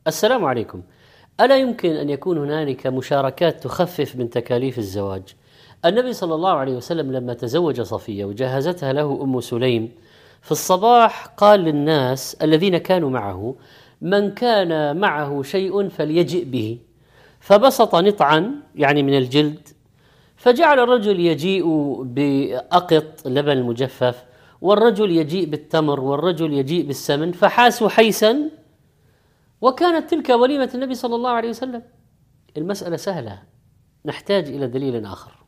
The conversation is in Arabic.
السلام عليكم. ألا يمكن أن يكون هنالك مشاركات تخفف من تكاليف الزواج؟ النبي صلى الله عليه وسلم لما تزوج صفية وجهزتها له أم سليم في الصباح قال للناس الذين كانوا معه: من كان معه شيء فليجئ به. فبسط نطعا يعني من الجلد، فجعل الرجل يجيء بأقط لبن المجفف، والرجل يجيء بالتمر، والرجل يجيء بالسمن، فحاسوا حيسا، وكانت تلك وليمة النبي صلى الله عليه وسلم. المسألة سهلة، نحتاج إلى دليل آخر.